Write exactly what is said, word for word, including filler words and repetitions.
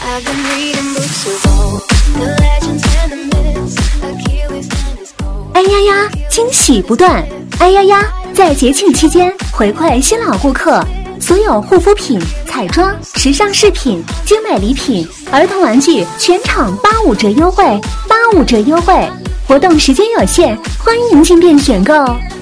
哎呀呀，惊喜不断！哎呀呀，在节庆期间回馈新老顾客，所有护肤品、彩妆、时尚饰品、精美礼品、儿童玩具全场八五折优惠，八五折优惠！活动时间有限，欢迎进店选购。